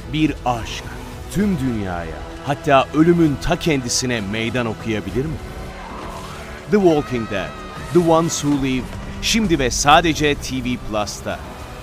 Bir aşk tüm dünyaya, hatta ölümün ta kendisine meydan okuyabilir mi? The Walking Dead, The Ones Who Live, şimdi ve sadece TV Plus'ta.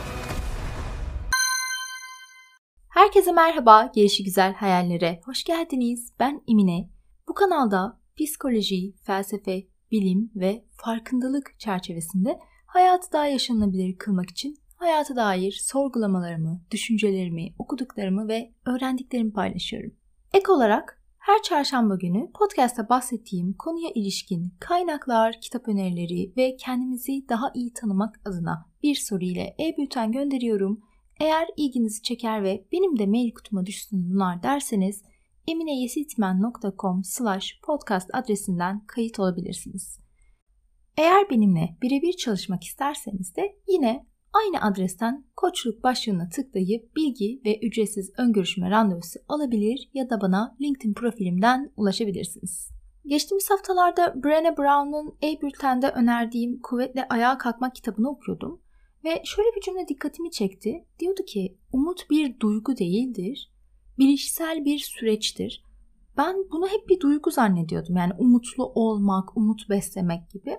Herkese merhaba, gelişigüzel hayallere hoş geldiniz. Ben Emine. Bu kanalda psikoloji, felsefe, bilim ve farkındalık çerçevesinde hayatı daha yaşanılabilir kılmak için hayata dair sorgulamalarımı, düşüncelerimi, okuduklarımı ve öğrendiklerimi paylaşıyorum. Ek olarak her çarşamba günü podcast'ta bahsettiğim konuya ilişkin kaynaklar, kitap önerileri ve kendimizi daha iyi tanımak adına bir soru ile e-bülten gönderiyorum. Eğer ilginizi çeker ve benim de mail kutuma düşsün bunlar derseniz emineyesitmen.com/podcast adresinden kayıt olabilirsiniz. Eğer benimle birebir çalışmak isterseniz de yine aynı adresten koçluk başlığına tıklayıp bilgi ve ücretsiz ön görüşme randevusu alabilir ya da bana LinkedIn profilimden ulaşabilirsiniz. Geçtiğimiz haftalarda Brené Brown'un e-bültende önerdiğim Kuvvetle Ayağa Kalkmak kitabını okuyordum. Ve şöyle bir cümle dikkatimi çekti. Diyordu ki umut bir duygu değildir, bilişsel bir süreçtir. Ben bunu hep bir duygu zannediyordum. Yani umutlu olmak, umut beslemek gibi.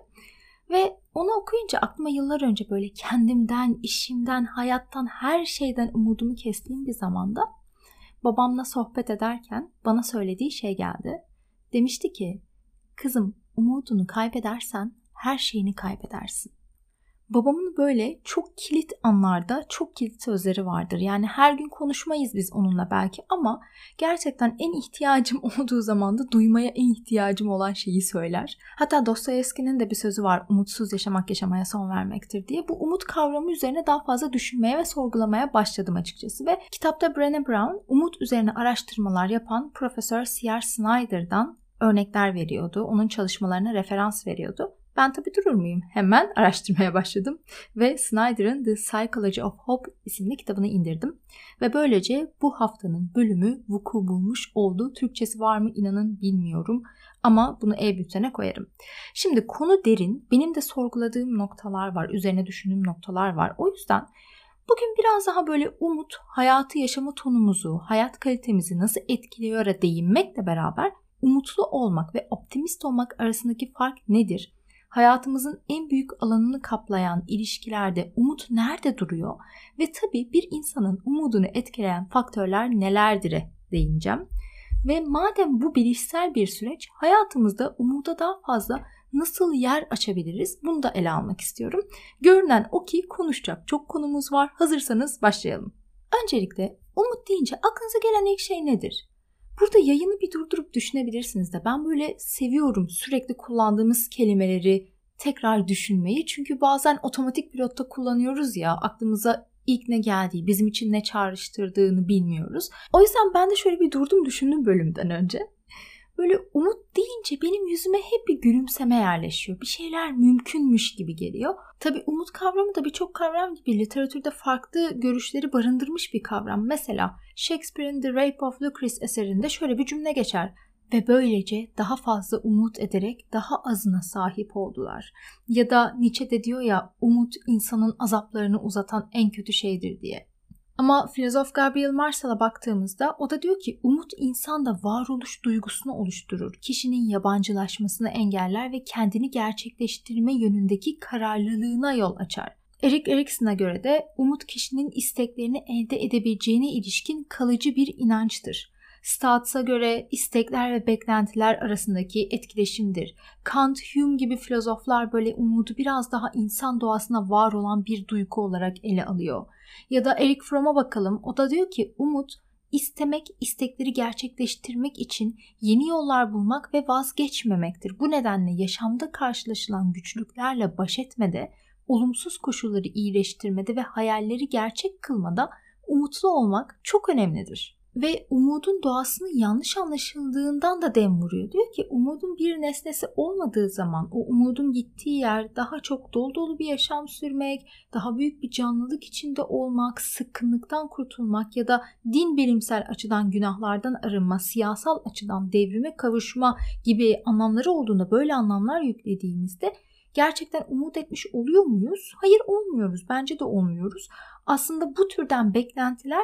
Ve onu okuyunca aklıma yıllar önce böyle kendimden, işimden, hayattan, her şeyden umudumu kestiğim bir zamanda babamla sohbet ederken bana söylediği şey geldi. Demişti ki, kızım umudunu kaybedersen her şeyini kaybedersin. Babamın böyle çok kilit anlarda çok kilit sözleri vardır. Yani her gün konuşmayız biz onunla belki ama gerçekten en ihtiyacım olduğu zaman da duymaya en ihtiyacım olan şeyi söyler. Hatta Dostoyevski'nin de bir sözü var. Umutsuz yaşamak yaşamaya son vermektir diye. Bu umut kavramı üzerine daha fazla düşünmeye ve sorgulamaya başladım açıkçası. Ve kitapta Brené Brown umut üzerine araştırmalar yapan Profesör C.R. Snyder'dan örnekler veriyordu. Onun çalışmalarına referans veriyordu. Ben tabii durur muyum? Hemen araştırmaya başladım ve Snyder'ın The Psychology of Hope isimli kitabını indirdim. Ve böylece bu haftanın bölümü vuku bulmuş oldu. Türkçesi var mı inanın bilmiyorum ama bunu e-bültene koyarım. Şimdi konu derin, benim de sorguladığım noktalar var, üzerine düşündüğüm noktalar var. O yüzden bugün biraz daha böyle umut, hayatı yaşama tonumuzu, hayat kalitemizi nasıl etkiliyor'a değinmekle beraber umutlu olmak ve optimist olmak arasındaki fark nedir? Hayatımızın en büyük alanını kaplayan ilişkilerde umut nerede duruyor? Ve tabii bir insanın umudunu etkileyen faktörler nelerdir'e değineceğim. Ve madem bu bilişsel bir süreç, hayatımızda umuda daha fazla nasıl yer açabiliriz? Bunu da ele almak istiyorum. Görünen o ki konuşacak çok konumuz var. Hazırsanız başlayalım. Öncelikle umut deyince aklınıza gelen ilk şey nedir? Burada yayını bir durdurup düşünebilirsiniz de ben böyle seviyorum sürekli kullandığımız kelimeleri tekrar düşünmeyi. Çünkü bazen otomatik pilotta kullanıyoruz ya aklımıza ilk ne geldiği, bizim için ne çağrıştırdığını bilmiyoruz. O yüzden ben de şöyle bir durdum düşündüm bölümden önce. Böyle umut deyince benim yüzüme hep bir gülümseme yerleşiyor. Bir şeyler mümkünmüş gibi geliyor. Tabii umut kavramı da birçok kavram gibi literatürde farklı görüşleri barındırmış bir kavram. Mesela Shakespeare'in The Rape of Lucrece eserinde şöyle bir cümle geçer. Ve böylece daha fazla umut ederek daha azına sahip oldular. Ya da Nietzsche de diyor ya umut insanın azaplarını uzatan en kötü şeydir diye. Ama filozof Gabriel Marsal'a baktığımızda o da diyor ki umut insanda varoluş duygusunu oluşturur. Kişinin yabancılaşmasını engeller ve kendini gerçekleştirme yönündeki kararlılığına yol açar. Erik Erikson'a göre de umut kişinin isteklerini elde edebileceğine ilişkin kalıcı bir inançtır. Stautz'a göre istekler ve beklentiler arasındaki etkileşimdir. Kant, Hume gibi filozoflar böyle umudu biraz daha insan doğasına var olan bir duygu olarak ele alıyor. Ya da Erich Fromm'a bakalım. O da diyor ki umut, istemek, istekleri gerçekleştirmek için yeni yollar bulmak ve vazgeçmemektir. Bu nedenle yaşamda karşılaşılan güçlüklerle baş etmede, olumsuz koşulları iyileştirmede ve hayalleri gerçek kılmada umutlu olmak çok önemlidir. Ve umudun doğasını yanlış anlaşıldığından da dem vuruyor. Diyor ki umudun bir nesnesi olmadığı zaman o umudun gittiği yer daha çok dolu dolu bir yaşam sürmek, daha büyük bir canlılık içinde olmak, sıkkınlıktan kurtulmak ya da din bilimsel açıdan günahlardan arınma, siyasal açıdan devrime kavuşma gibi anlamları olduğunda böyle anlamlar yüklediğimizde gerçekten umut etmiş oluyor muyuz? Hayır olmuyoruz. Bence de olmuyoruz. Aslında bu türden beklentiler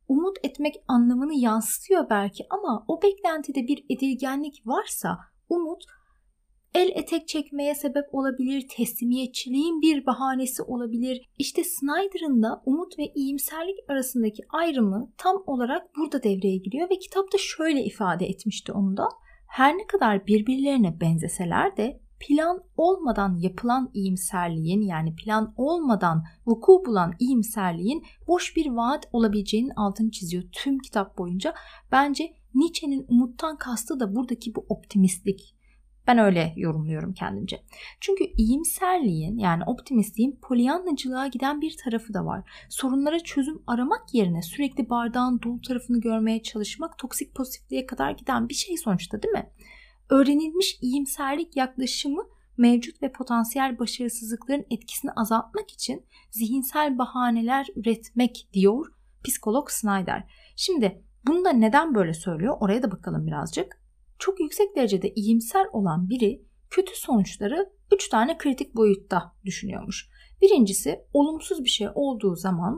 umut etmek anlamını yansıtıyor belki ama o beklentide bir edilgenlik varsa umut el etek çekmeye sebep olabilir, teslimiyetçiliğin bir bahanesi olabilir. İşte Snyder'ın da umut ve iyimserlik arasındaki ayrımı tam olarak burada devreye giriyor ve kitapta şöyle ifade etmişti onu da. Her ne kadar birbirlerine benzeseler de plan olmadan yapılan iyimserliğin, yani plan olmadan vuku bulan iyimserliğin boş bir vaat olabileceğinin altını çiziyor tüm kitap boyunca. Bence Nietzsche'nin umuttan kastı da buradaki bu optimistlik. Ben öyle yorumluyorum kendimce. Çünkü iyimserliğin, yani optimistliğin polyanlacılığa giden bir tarafı da var. Sorunlara çözüm aramak yerine sürekli bardağın dolu tarafını görmeye çalışmak toksik pozitifliğe kadar giden bir şey sonuçta, değil mi? Öğrenilmiş iyimserlik yaklaşımı mevcut ve potansiyel başarısızlıkların etkisini azaltmak için zihinsel bahaneler üretmek diyor psikolog Snyder. Şimdi bunu da neden böyle söylüyor? Oraya da bakalım birazcık. Çok yüksek derecede iyimser olan biri kötü sonuçları 3 tane kritik boyutta düşünüyormuş. Birincisi, olumsuz bir şey olduğu zaman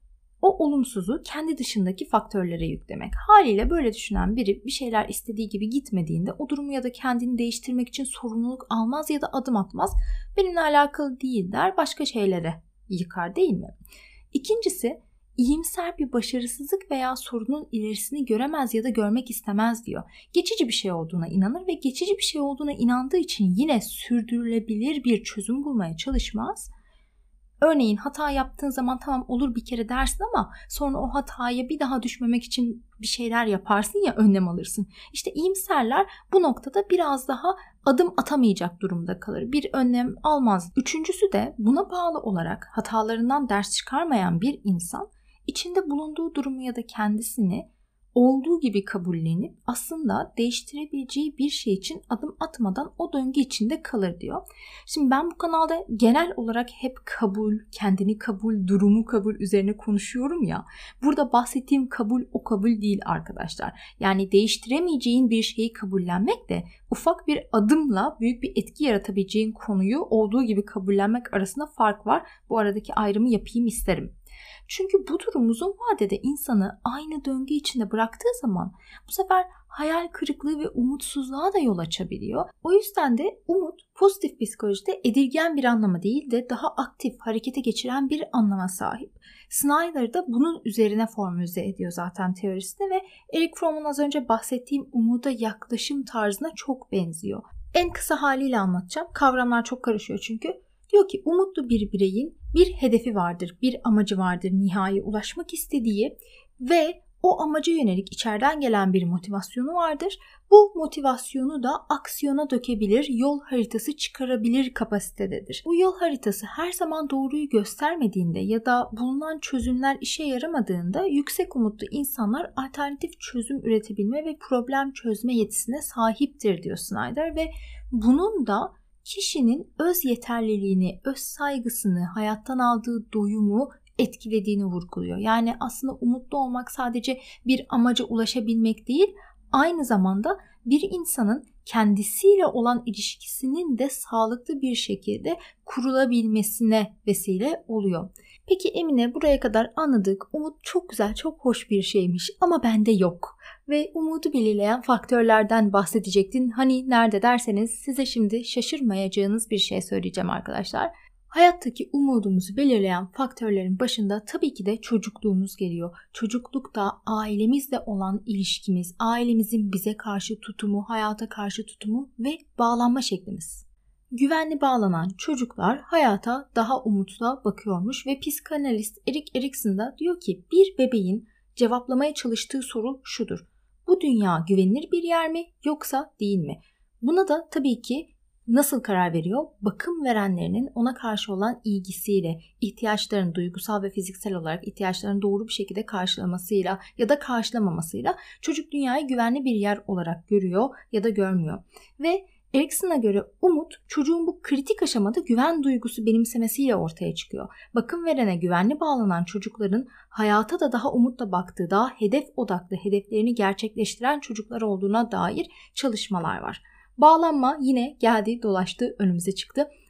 o olumsuzu kendi dışındaki faktörlere yüklemek. Haliyle böyle düşünen biri bir şeyler istediği gibi gitmediğinde o durumu ya da kendini değiştirmek için sorumluluk almaz ya da adım atmaz. Benimle alakalı değil der, başka şeylere yıkar, değil mi? İkincisi, İyimser bir başarısızlık veya sorunun ilerisini göremez ya da görmek istemez diyor. Geçici bir şey olduğuna inanır ve geçici bir şey olduğuna inandığı için yine sürdürülebilir bir çözüm bulmaya çalışmaz. Örneğin hata yaptığın zaman tamam olur bir kere dersin ama sonra o hataya bir daha düşmemek için bir şeyler yaparsın ya, önlem alırsın. İşte iyimserler bu noktada biraz daha adım atamayacak durumda kalır. Bir önlem almaz. Üçüncüsü de buna bağlı olarak hatalarından ders çıkarmayan bir insan içinde bulunduğu durumu ya da kendisini olduğu gibi kabullenip aslında değiştirebileceği bir şey için adım atmadan o döngü içinde kalır diyor. Şimdi ben bu kanalda genel olarak hep kabul, kendini kabul, durumu kabul üzerine konuşuyorum ya. Burada bahsettiğim kabul o kabul değil arkadaşlar. Yani değiştiremeyeceğin bir şeyi kabullenmek de ufak bir adımla büyük bir etki yaratabileceğin konuyu olduğu gibi kabullenmek arasında fark var. Bu aradaki ayrımı yapayım isterim. Çünkü bu durum uzun vadede insanı aynı döngü içinde bıraktığı zaman bu sefer hayal kırıklığı ve umutsuzluğa da yol açabiliyor. O yüzden de umut pozitif psikolojide edilgen bir anlama değil de daha aktif, harekete geçiren bir anlama sahip. Snyder da bunun üzerine formüle ediyor zaten teorisinde ve Eric Fromm'un az önce bahsettiğim umuda yaklaşım tarzına çok benziyor. En kısa haliyle anlatacağım. Kavramlar çok karışıyor çünkü. Diyor ki umutlu bir bireyin bir hedefi vardır, bir amacı vardır, nihai ulaşmak istediği ve o amaca yönelik içeriden gelen bir motivasyonu vardır. Bu motivasyonu da aksiyona dökebilir, yol haritası çıkarabilir kapasitededir. Bu yol haritası her zaman doğruyu göstermediğinde ya da bulunan çözümler işe yaramadığında yüksek umutlu insanlar alternatif çözüm üretebilme ve problem çözme yetisine sahiptir diyor Snyder ve bunun da kişinin öz yeterliliğini, öz saygısını, hayattan aldığı doyumu etkilediğini vurguluyor. Yani aslında umutlu olmak sadece bir amaca ulaşabilmek değil, aynı zamanda bir insanın kendisiyle olan ilişkisinin de sağlıklı bir şekilde kurulabilmesine vesile oluyor. Peki Emine, buraya kadar anladık. Umut çok güzel, çok hoş bir şeymiş ama bende yok. Ve umudu belirleyen faktörlerden bahsedecektin. Hani nerede derseniz size şimdi şaşırmayacağınız bir şey söyleyeceğim arkadaşlar. Hayattaki umudumuzu belirleyen faktörlerin başında tabii ki de çocukluğumuz geliyor. Çocuklukta ailemizle olan ilişkimiz, ailemizin bize karşı tutumu, hayata karşı tutumu ve bağlanma şeklimiz. Güvenli bağlanan çocuklar hayata daha umutla bakıyormuş ve psikanalist Erik Erikson da diyor ki bir bebeğin cevaplamaya çalıştığı soru şudur: bu dünya güvenilir bir yer mi yoksa değil mi? Buna da tabii ki nasıl karar veriyor? Bakım verenlerinin ona karşı olan ilgisiyle, ihtiyaçlarını duygusal ve fiziksel olarak ihtiyaçlarını doğru bir şekilde karşılamasıyla ya da karşılamamasıyla çocuk dünyayı güvenli bir yer olarak görüyor ya da görmüyor. Ve Erikson'a göre umut çocuğun bu kritik aşamada güven duygusu benimsemesiyle ortaya çıkıyor. Bakım verene güvenli bağlanan çocukların hayata da daha umutla baktığı, daha hedef odaklı, hedeflerini gerçekleştiren çocuklar olduğuna dair çalışmalar var. Bağlanma yine geldi dolaştı önümüze çıktı.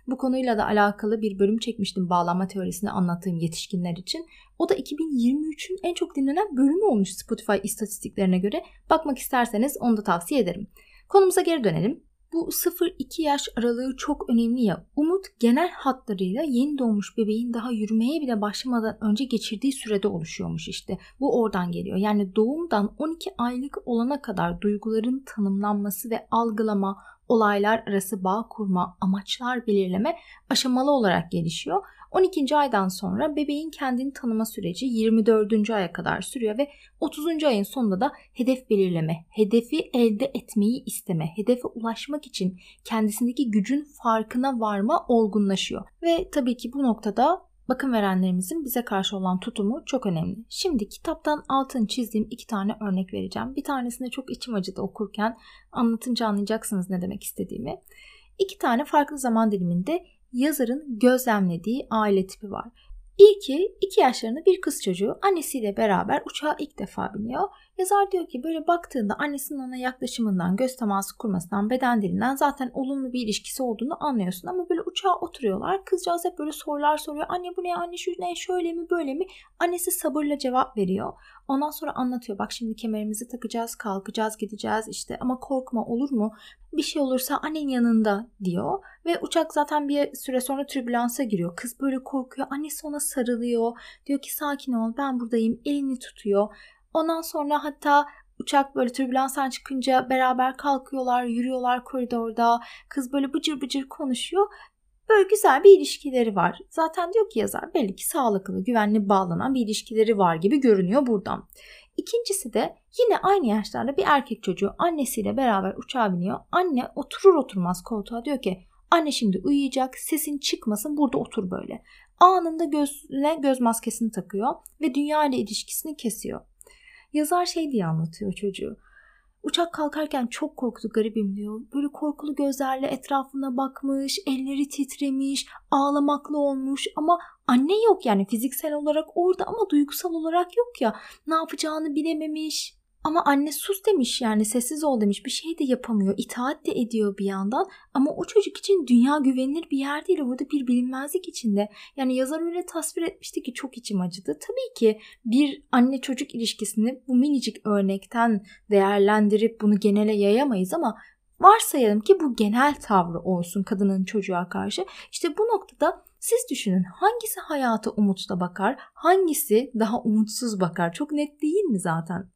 Bu konuyla da alakalı bir bölüm çekmiştim bağlanma teorisini anlattığım yetişkinler için. O da 2023'ün en çok dinlenen bölümü olmuş Spotify istatistiklerine göre. Bakmak isterseniz onu da tavsiye ederim. Konumuza geri dönelim. Bu 0-2 yaş aralığı çok önemli ya. Umut genel hatlarıyla yeni doğmuş bebeğin daha yürümeye bile başlamadan önce geçirdiği sürede oluşuyormuş işte. Bu oradan geliyor. Yani doğumdan 12 aylık olana kadar duyguların tanımlanması ve algılama, olaylar arası bağ kurma, amaçlar belirleme aşamalı olarak gelişiyor. 12. aydan sonra bebeğin kendini tanıma süreci 24. aya kadar sürüyor ve 30. ayın sonunda da hedef belirleme, hedefi elde etmeyi isteme, hedefe ulaşmak için kendisindeki gücün farkına varma olgunlaşıyor. Ve tabii ki bu noktada bakım verenlerimizin bize karşı olan tutumu çok önemli. Şimdi kitaptan altını çizdiğim 2 tane örnek vereceğim. Bir tanesinde çok içim acıdı okurken, anlatınca anlayacaksınız ne demek istediğimi. 2 tane farklı zaman diliminde yazarın gözlemlediği aile tipi var. İlki 2 yaşlarında bir kız çocuğu annesiyle beraber uçağa ilk defa biniyor. Yazar diyor ki böyle baktığında annesinin ona yaklaşımından, göz teması kurmasından, beden dilinden zaten olumlu bir ilişkisi olduğunu anlıyorsun. Ama böyle uçağa oturuyorlar. Kızcağız hep böyle sorular soruyor. Anne bu ne, anne şu ne, şöyle mi, böyle mi? Annesi sabırla cevap veriyor. Ondan sonra anlatıyor. Bak şimdi kemerimizi takacağız, kalkacağız, gideceğiz işte ama korkma, olur mu? Bir şey olursa annen yanında diyor. Ve uçak zaten bir süre sonra türbülansa giriyor. Kız böyle korkuyor. Annesi ona sarılıyor. Diyor ki sakin ol, ben buradayım. Elini tutuyor. Ondan sonra hatta uçak böyle türbülanstan çıkınca beraber kalkıyorlar, yürüyorlar koridorda. Kız böyle bıcır bıcır konuşuyor. Böyle güzel bir ilişkileri var. Zaten diyor ki yazar belli ki sağlıklı, güvenli bağlanan bir ilişkileri var gibi görünüyor buradan. İkincisi de yine aynı yaşlarda bir erkek çocuğu annesiyle beraber uçağa biniyor. Anne oturur oturmaz koltuğa diyor ki anne şimdi uyuyacak, sesin çıkmasın, burada otur böyle. Anında gözüne göz maskesini takıyor ve dünya ile ilişkisini kesiyor. Yazar şey diye anlatıyor çocuğu. Uçak kalkarken çok korktu garibim diyor. Böyle korkulu gözlerle etrafına bakmış, elleri titremiş, ağlamaklı olmuş ama anne yok yani fiziksel olarak orada ama duygusal olarak yok ya. Ne yapacağını bilememiş. Ama anne sus demiş, yani sessiz ol demiş, bir şey de yapamıyor, itaat de ediyor bir yandan ama o çocuk için dünya güvenilir bir yer değil, orada bir bilinmezlik içinde. Yani yazar öyle tasvir etmişti ki çok içim acıdı. Tabii ki bir anne çocuk ilişkisini bu minicik örnekten değerlendirip bunu genele yayamayız ama varsayalım ki bu genel tavrı olsun kadının çocuğa karşı. İşte bu noktada siz düşünün, hangisi hayata umutla bakar, hangisi daha umutsuz bakar, çok net değil mi zaten?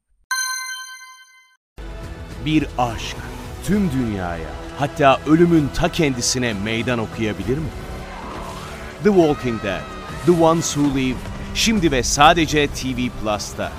Bir aşk tüm dünyaya, hatta ölümün ta kendisine meydan okuyabilir mi? The Walking Dead, The Ones Who Live, şimdi ve sadece TV Plus'ta.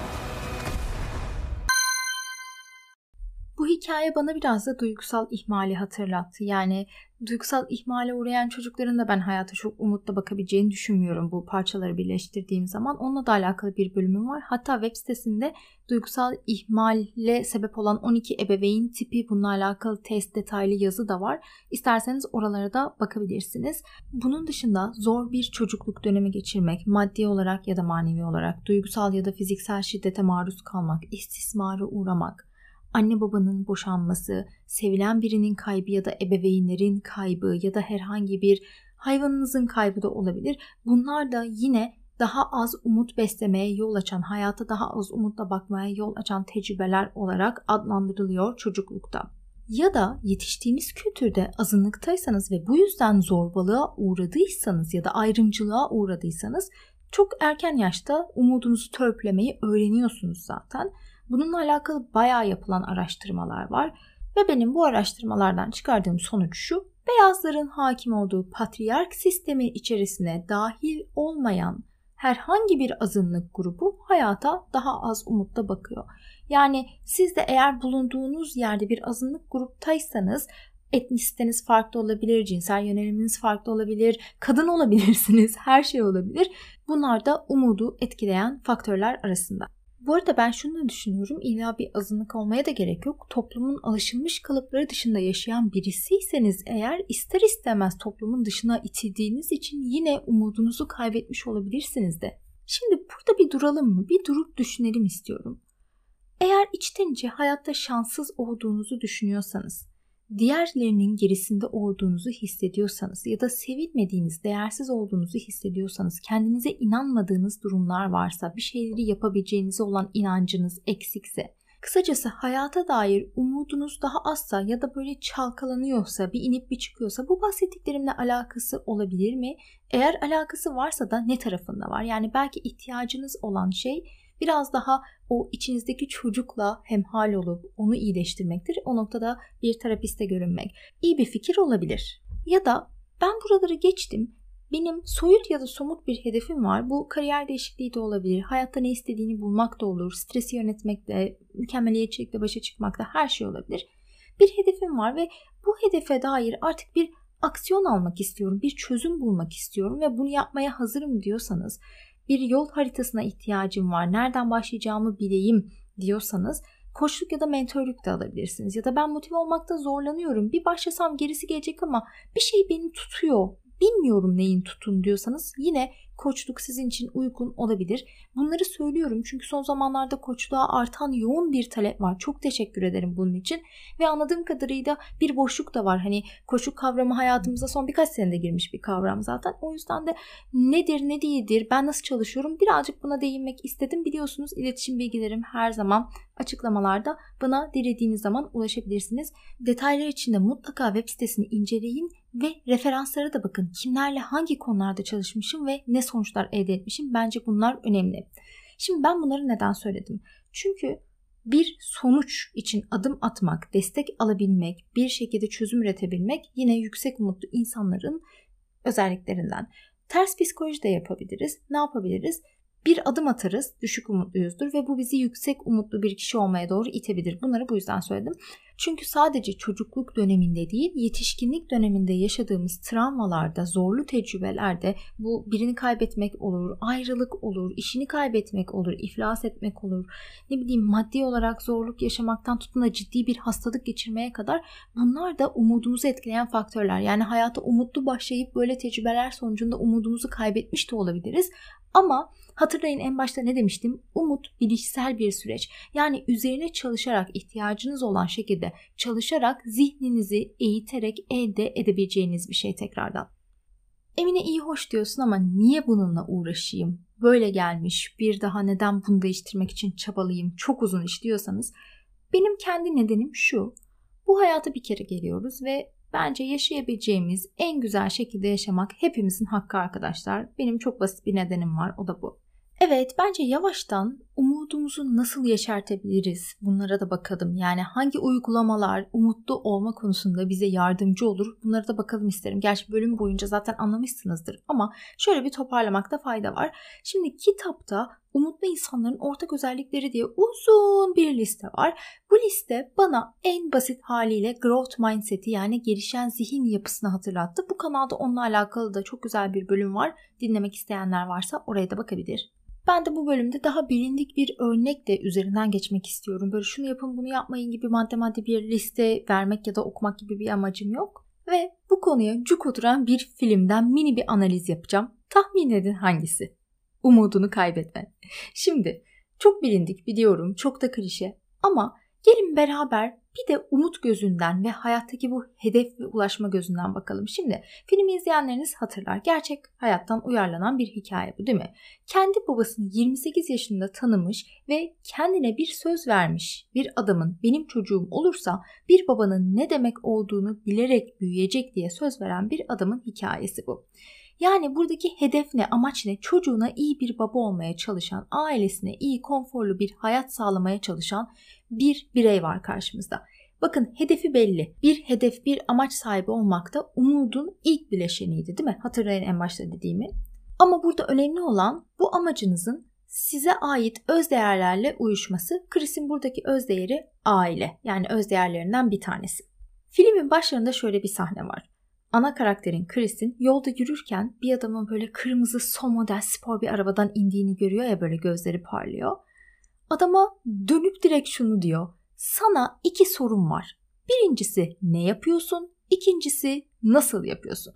Bu hikaye bana biraz da duygusal ihmali hatırlattı. Yani duygusal ihmale uğrayan çocukların da ben hayata çok umutla bakabileceğini düşünmüyorum bu parçaları birleştirdiğim zaman. Onunla da alakalı bir bölümüm var. Hatta web sitesinde duygusal ihmalle sebep olan 12 ebeveyn tipi, bununla alakalı test, detaylı yazı da var. İsterseniz oralara da bakabilirsiniz. Bunun dışında zor bir çocukluk dönemi geçirmek, maddi olarak ya da manevi olarak, duygusal ya da fiziksel şiddete maruz kalmak, istismara uğramak, anne babanın boşanması, sevilen birinin kaybı ya da ebeveynlerin kaybı ya da herhangi bir hayvanınızın kaybı da olabilir. Bunlar da yine daha az umut beslemeye yol açan, hayata daha az umutla bakmaya yol açan tecrübeler olarak adlandırılıyor çocuklukta. Ya da yetiştiğiniz kültürde azınlıktaysanız ve bu yüzden zorbalığa uğradıysanız ya da ayrımcılığa uğradıysanız çok erken yaşta umudunuzu törpülemeyi öğreniyorsunuz zaten. Bununla alakalı bayağı yapılan araştırmalar var ve benim bu araştırmalardan çıkardığım sonuç şu: beyazların hakim olduğu patriark sistemi içerisine dahil olmayan herhangi bir azınlık grubu hayata daha az umutla bakıyor. Yani siz de eğer bulunduğunuz yerde bir azınlık gruptaysanız, etnisiteniz farklı olabilir, cinsel yöneliminiz farklı olabilir, kadın olabilirsiniz, her şey olabilir. Bunlar da umudu etkileyen faktörler arasında. Bu arada ben şunu da düşünüyorum, illa bir azınlık olmaya da gerek yok. Toplumun alışılmış kalıpları dışında yaşayan birisiyseniz eğer, ister istemez toplumun dışına itildiğiniz için yine umudunuzu kaybetmiş olabilirsiniz de. Şimdi burada bir duralım mı? Bir durup düşünelim istiyorum. Eğer içten içe hayatta şanssız olduğunuzu düşünüyorsanız diğerlerinin gerisinde olduğunuzu hissediyorsanız ya da sevilmediğiniz, değersiz olduğunuzu hissediyorsanız, kendinize inanmadığınız durumlar varsa, bir şeyleri yapabileceğinize olan inancınız eksikse, kısacası hayata dair umudunuz daha azsa ya da böyle çalkalanıyorsa, bir inip bir çıkıyorsa bu bahsettiklerimle alakası olabilir mi? Eğer alakası varsa da ne tarafında var? Yani belki ihtiyacınız olan şey biraz daha o içinizdeki çocukla hemhal olup onu iyileştirmektir. O noktada bir terapiste görünmek iyi bir fikir olabilir. Ya da ben buraları geçtim. Benim soyut ya da somut bir hedefim var. Bu kariyer değişikliği de olabilir. Hayatta ne istediğini bulmak da olur. Stresi yönetmekle, mükemmeliyetçilikle başa çıkmakta her şey olabilir. Bir hedefim var ve bu hedefe dair artık bir aksiyon almak istiyorum. Bir çözüm bulmak istiyorum ve bunu yapmaya hazırım diyorsanız, bir yol haritasına ihtiyacım var, nereden başlayacağımı bileyim diyorsanız koçluk ya da mentörlük de alabilirsiniz. Ya da ben motive olmakta zorlanıyorum, bir başlasam gerisi gelecek ama bir şey beni tutuyor, bilmiyorum neyin tutun diyorsanız yine koçluk sizin için uygun olabilir. Bunları söylüyorum çünkü son zamanlarda koçluğa artan yoğun bir talep var. Çok teşekkür ederim bunun için. Ve anladığım kadarıyla bir boşluk da var. Hani koçluk kavramı hayatımıza son birkaç senede girmiş bir kavram zaten. O yüzden de nedir, ne değildir, ben nasıl çalışıyorum birazcık buna değinmek istedim. Biliyorsunuz iletişim bilgilerim her zaman açıklamalarda. Bana dilediğiniz zaman ulaşabilirsiniz. Detaylar için de mutlaka web sitesini inceleyin ve referanslara da bakın. Kimlerle hangi konularda çalışmışım ve ne sonuçlar elde etmişim. Bence bunlar önemli. Şimdi ben bunları neden söyledim? Çünkü bir sonuç için adım atmak, destek alabilmek, bir şekilde çözüm üretebilmek yine yüksek umutlu insanların özelliklerinden. Ters psikoloji de yapabiliriz. Ne yapabiliriz? Bir adım atarız, düşük umutluyuzdur ve bu bizi yüksek umutlu bir kişi olmaya doğru itebilir. Bunları bu yüzden söyledim. Çünkü sadece çocukluk döneminde değil, yetişkinlik döneminde yaşadığımız travmalarda, zorlu tecrübelerde bu birini kaybetmek olur, ayrılık olur, işini kaybetmek olur, iflas etmek olur, ne bileyim maddi olarak zorluk yaşamaktan tutun da ciddi bir hastalık geçirmeye kadar bunlar da umudumuzu etkileyen faktörler. Yani hayata umutlu başlayıp böyle tecrübeler sonucunda umudumuzu kaybetmiş de olabiliriz. Ama hatırlayın en başta ne demiştim? Umut bilişsel bir süreç. Yani üzerine çalışarak, ihtiyacınız olan şekilde çalışarak, zihninizi eğiterek elde edebileceğiniz bir şey tekrardan. Emine iyi hoş diyorsun ama niye bununla uğraşayım? Böyle gelmiş, bir daha neden bunu değiştirmek için çabalayayım? Çok uzun iş diyorsanız benim kendi nedenim şu. Bu hayata bir kere geliyoruz ve bence yaşayabileceğimiz en güzel şekilde yaşamak hepimizin hakkı arkadaşlar. Benim çok basit bir nedenim var, o da bu. Evet, bence yavaştan umudumuzu nasıl yeşertebiliriz bunlara da bakalım. Yani hangi uygulamalar umutlu olma konusunda bize yardımcı olur bunlara da bakalım isterim. Gerçi bölüm boyunca zaten anlamışsınızdır ama şöyle bir toparlamakta fayda var. Şimdi kitapta umutlu insanların ortak özellikleri diye uzun bir liste var. Bu liste bana en basit haliyle growth mindset'i yani gelişen zihin yapısını hatırlattı. Bu kanalda onunla alakalı da çok güzel bir bölüm var. Dinlemek isteyenler varsa oraya da bakabilir. Ben de bu bölümde daha bilindik bir örnekle üzerinden geçmek istiyorum. Böyle şunu yapın bunu yapmayın gibi madde bir liste vermek ya da okumak gibi bir amacım yok. Ve bu konuya cuk oturan bir filmden mini bir analiz yapacağım. Tahmin edin hangisi? Umudunu kaybetme. Şimdi çok bilindik biliyorum, çok da klişe ama gelin beraber bir de umut gözünden ve hayattaki bu hedef ve ulaşma gözünden bakalım. Şimdi filmi izleyenleriniz hatırlar. Gerçek hayattan uyarlanan bir hikaye bu değil mi? Kendi babasını 28 yaşında tanımış ve kendine bir söz vermiş bir adamın benim çocuğum olursa bir babanın ne demek olduğunu bilerek büyüyecek diye söz veren bir adamın hikayesi bu. Yani buradaki hedef ne, amaç ne? Çocuğuna iyi bir baba olmaya çalışan, ailesine iyi, konforlu bir hayat sağlamaya çalışan bir birey var karşımızda. Bakın hedefi belli. Bir hedef, bir amaç sahibi olmak da umudun ilk bileşeniydi değil mi? Hatırlayın en başta dediğimi. Ama burada önemli olan bu amacınızın size ait öz değerlerle uyuşması. Chris'in buradaki öz değeri aile. Yani öz değerlerinden bir tanesi. Filmin başlarında şöyle bir sahne var. Ana karakterin Chris'in yolda yürürken bir adamın böyle kırmızı son model spor bir arabadan indiğini görüyor ya, böyle gözleri parlıyor. Adama dönüp direkt şunu diyor. Sana 2 sorum var. Birincisi ne yapıyorsun? İkincisi nasıl yapıyorsun?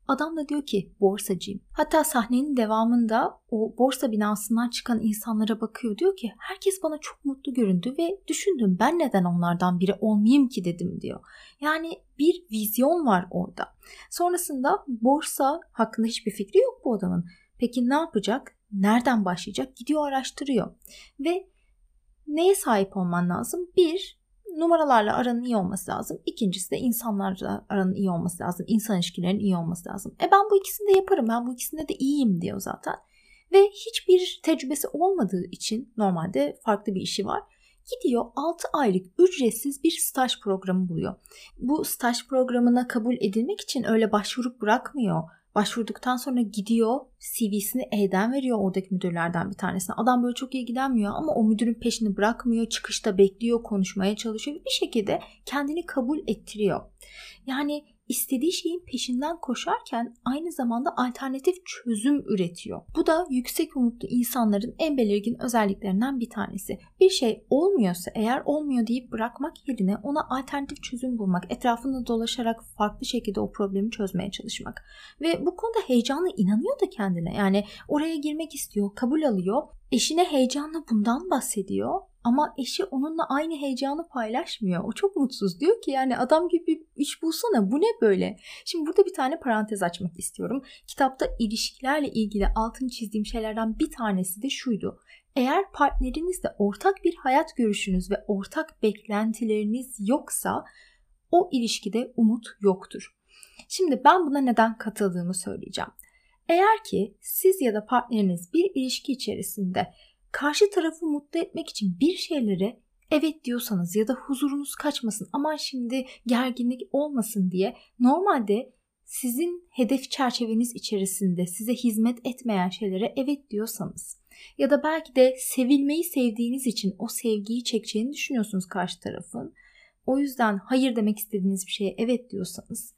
Adam da diyor ki borsacıyım. Hatta sahnenin devamında o borsa binasından çıkan insanlara bakıyor. Diyor ki herkes bana çok mutlu göründü ve düşündüm ben neden onlardan biri olmayayım ki dedim diyor. Yani bir vizyon var orada. Sonrasında borsa hakkında hiçbir fikri yok bu adamın. Peki ne yapacak? Nereden başlayacak? Gidiyor araştırıyor. Ve neye sahip olman lazım? Bir, numaralarla aranın iyi olması lazım. İkincisi de insanlarla aranın iyi olması lazım. İnsan ilişkilerinin iyi olması lazım. Ben bu ikisini de yaparım. Ben bu ikisinde de iyiyim diyor zaten. Ve hiçbir tecrübesi olmadığı için normalde farklı bir işi var. Gidiyor 6 aylık ücretsiz bir staj programı buluyor. Bu staj programına kabul edilmek için öyle başvurup bırakmıyor. Başvurduktan sonra gidiyor CV'sini elden veriyor oradaki müdürlerden bir tanesine. Adam böyle çok ilgilenmiyor ama o müdürün peşini bırakmıyor. Çıkışta bekliyor, konuşmaya çalışıyor. Bir şekilde kendini kabul ettiriyor. Yani istediği şeyin peşinden koşarken aynı zamanda alternatif çözüm üretiyor. Bu da yüksek umutlu insanların en belirgin özelliklerinden bir tanesi. Bir şey olmuyorsa eğer olmuyor deyip bırakmak yerine ona alternatif çözüm bulmak, etrafında dolaşarak farklı şekilde o problemi çözmeye çalışmak. Ve bu konuda heyecanlı inanıyor da kendine. Yani oraya girmek istiyor, kabul alıyor. Eşine heyecanla bundan bahsediyor. Ama eşi onunla aynı heyecanı paylaşmıyor. O çok mutsuz. Diyor ki yani adam gibi bir iş bulsana, bu ne böyle? Şimdi burada bir tane parantez açmak istiyorum. Kitapta ilişkilerle ilgili altını çizdiğim şeylerden bir tanesi de şuydu. Eğer partnerinizle ortak bir hayat görüşünüz ve ortak beklentileriniz yoksa o ilişkide umut yoktur. Şimdi ben buna neden katıldığımı söyleyeceğim. Eğer ki siz ya da partneriniz bir ilişki içerisinde karşı tarafı mutlu etmek için bir şeylere evet diyorsanız ya da huzurunuz kaçmasın, aman şimdi gerginlik olmasın diye normalde sizin hedef çerçeveniz içerisinde size hizmet etmeyen şeylere evet diyorsanız ya da belki de sevilmeyi sevdiğiniz için o sevgiyi çekeceğini düşünüyorsunuz karşı tarafın. O yüzden hayır demek istediğiniz bir şeye evet diyorsanız,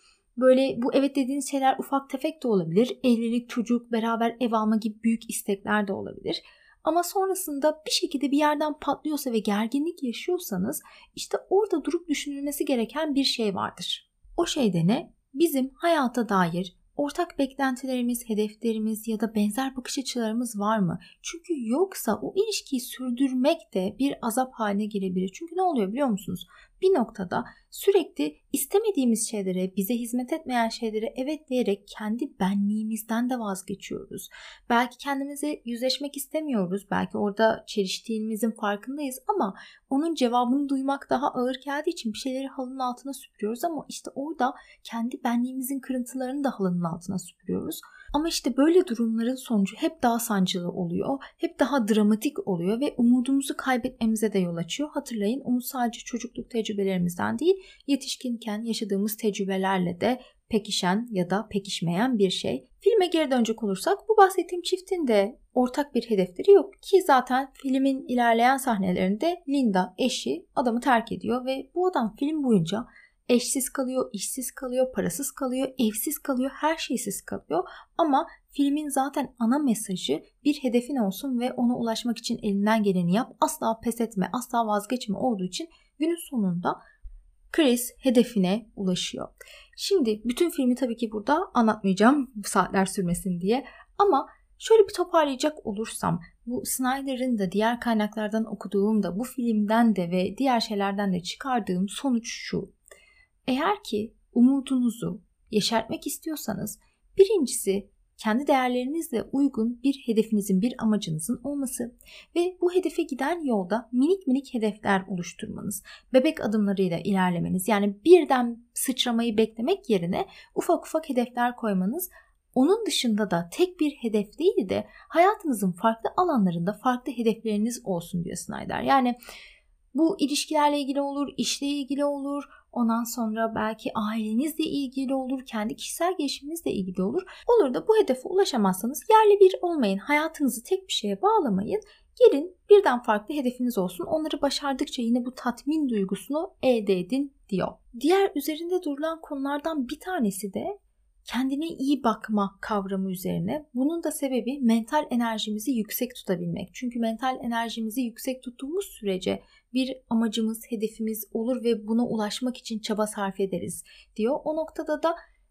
böyle bu evet dediğiniz şeyler ufak tefek de olabilir. Evlilik, çocuk, beraber ev alma gibi büyük istekler de olabilir. Ama sonrasında bir şekilde bir yerden patlıyorsa ve gerginlik yaşıyorsanız işte orada durup düşünülmesi gereken bir şey vardır. O şey de ne? Bizim hayata dair ortak beklentilerimiz, hedeflerimiz ya da benzer bakış açılarımız var mı? Çünkü yoksa o ilişkiyi sürdürmek de bir azap haline gelebilir. Çünkü ne oluyor biliyor musunuz? Bir noktada sürekli istemediğimiz şeylere, bize hizmet etmeyen şeylere evet diyerek kendi benliğimizden de vazgeçiyoruz. Belki kendimize yüzleşmek istemiyoruz. Belki orada çeliştiğimizin farkındayız ama onun cevabını duymak daha ağır geldiği için bir şeyleri halının altına süpürüyoruz ama işte orada kendi benliğimizin kırıntılarını da halının altına süpürüyoruz. Ama işte böyle durumların sonucu hep daha sancılı oluyor, hep daha dramatik oluyor ve umudumuzu kaybetmemize de yol açıyor. Hatırlayın, umut sadece çocukluk tecrübelerimizden değil, yetişkinken yaşadığımız tecrübelerle de pekişen ya da pekişmeyen bir şey. Filme geri dönecek olursak bu bahsettiğim çiftin de ortak bir hedefleri yok ki zaten filmin ilerleyen sahnelerinde Linda eşi adamı terk ediyor ve bu adam film boyunca eşsiz kalıyor, işsiz kalıyor, parasız kalıyor, evsiz kalıyor, her şeysiz kalıyor. Ama filmin zaten ana mesajı bir hedefin olsun ve ona ulaşmak için elinden geleni yap. Asla pes etme, asla vazgeçme olduğu için günün sonunda Chris hedefine ulaşıyor. Şimdi bütün filmi tabii ki burada anlatmayacağım bu saatler sürmesin diye. Ama şöyle bir toparlayacak olursam, bu Snyder'ın da diğer kaynaklardan okuduğum da bu filmden de ve diğer şeylerden de çıkardığım sonuç şu. Eğer ki umudunuzu yeşertmek istiyorsanız birincisi kendi değerlerinizle uygun bir hedefinizin, bir amacınızın olması ve bu hedefe giden yolda minik minik hedefler oluşturmanız, bebek adımlarıyla ilerlemeniz, yani birden sıçramayı beklemek yerine ufak ufak hedefler koymanız. Onun dışında da tek bir hedef değil de hayatınızın farklı alanlarında farklı hedefleriniz olsun diyor Snyder. Yani bu ilişkilerle ilgili olur, işle ilgili olur, ondan sonra belki ailenizle ilgili olur, kendi kişisel gelişiminizle ilgili olur. Olur da bu hedefe ulaşamazsanız yerli bir olmayın, hayatınızı tek bir şeye bağlamayın. Gelin birden farklı hedefiniz olsun, onları başardıkça yine bu tatmin duygusunu elde edin diyor. Diğer üzerinde durulan konulardan bir tanesi de kendine iyi bakma kavramı üzerine. Bunun da sebebi mental enerjimizi yüksek tutabilmek. Çünkü mental enerjimizi yüksek tuttuğumuz sürece bir amacımız, hedefimiz olur ve buna ulaşmak için çaba sarf ederiz diyor. O noktada da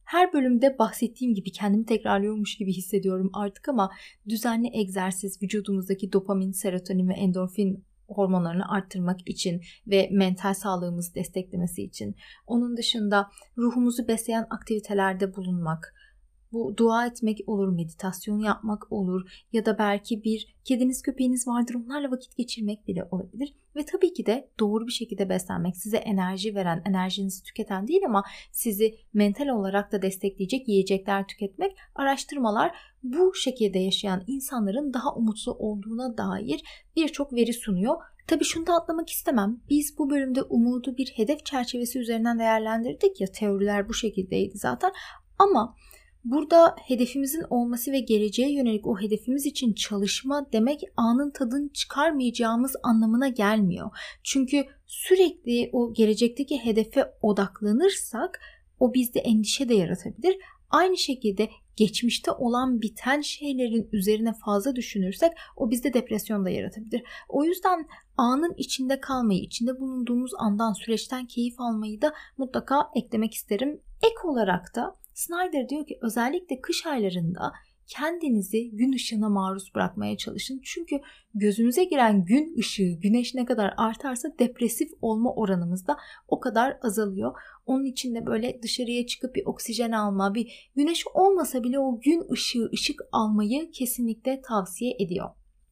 Her bölümde bahsettiğim gibi kendimi tekrarlıyormuş gibi hissediyorum artık ama düzenli egzersiz vücudumuzdaki dopamin, serotonin ve endorfin hormonlarını arttırmak için ve mental sağlığımızı desteklemesi için. Onun dışında ruhumuzu besleyen aktivitelerde bulunmak, bu dua etmek olur, meditasyon yapmak olur ya da belki bir kediniz köpeğiniz vardır, onlarla vakit geçirmek bile olabilir. Ve tabii ki de doğru bir şekilde beslenmek, size enerji veren, enerjinizi tüketen değil ama sizi mental olarak da destekleyecek yiyecekler tüketmek. Araştırmalar bu şekilde yaşayan insanların daha umutlu olduğuna dair birçok veri sunuyor. Tabii şunu da atlamak istemem. Biz bu bölümde umudu bir hedef çerçevesi üzerinden değerlendirdik ya, teoriler bu şekildeydi zaten. Ama burada hedefimizin olması ve geleceğe yönelik o hedefimiz için çalışma demek anın tadını çıkarmayacağımız anlamına gelmiyor. Çünkü sürekli o gelecekteki hedefe odaklanırsak o bizde endişe de yaratabilir. Aynı şekilde geçmişte olan biten şeylerin üzerine fazla düşünürsek o bizde depresyon da yaratabilir. O yüzden anın içinde kalmayı, içinde bulunduğumuz andan, süreçten keyif almayı da mutlaka eklemek isterim. Ek olarak da Snyder diyor ki özellikle kış aylarında kendinizi gün ışığına maruz bırakmaya çalışın. Çünkü gözümüze giren gün ışığı, güneş ne kadar artarsa depresif olma oranımız da o kadar azalıyor. Onun için de böyle dışarıya çıkıp bir oksijen alma, bir güneş olmasa bile o gün ışığı, ışık almayı kesinlikle tavsiye ediyor.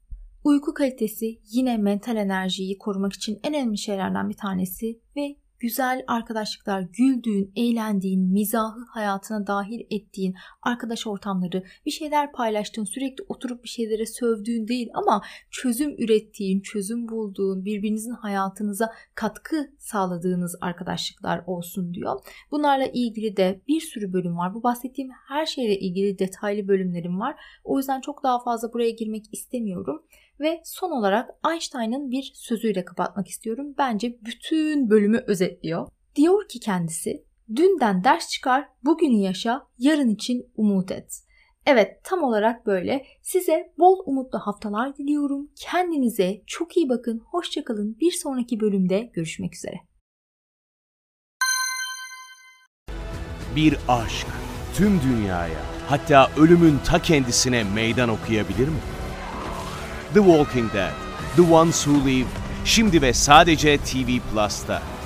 Uyku kalitesi yine mental enerjiyi korumak için en önemli şeylerden bir tanesi ve güzel arkadaşlıklar, güldüğün, eğlendiğin, mizahı hayatına dahil ettiğin arkadaş ortamları, bir şeyler paylaştığın, sürekli oturup bir şeylere sövdüğün değil ama çözüm ürettiğin, çözüm bulduğun, birbirinizin hayatınıza katkı sağladığınız arkadaşlıklar olsun diyor. Bunlarla ilgili de bir sürü bölüm var. Bu bahsettiğim her şeyle ilgili detaylı bölümlerim var. O yüzden çok daha fazla buraya girmek istemiyorum. Ve son olarak Einstein'ın bir sözüyle kapatmak istiyorum. Bence bütün bölümü özetliyor. Diyor ki kendisi, dünden ders çıkar, bugünü yaşa, yarın için umut et. Evet, tam olarak böyle. Size bol umutlu haftalar diliyorum. Kendinize çok iyi bakın. Hoşça kalın. Bir sonraki bölümde görüşmek üzere. Bir aşk tüm dünyaya, hatta ölümün ta kendisine meydan okuyabilir mi? The Walking Dead, The Ones Who Live, şimdi ve sadece TV Plus'ta.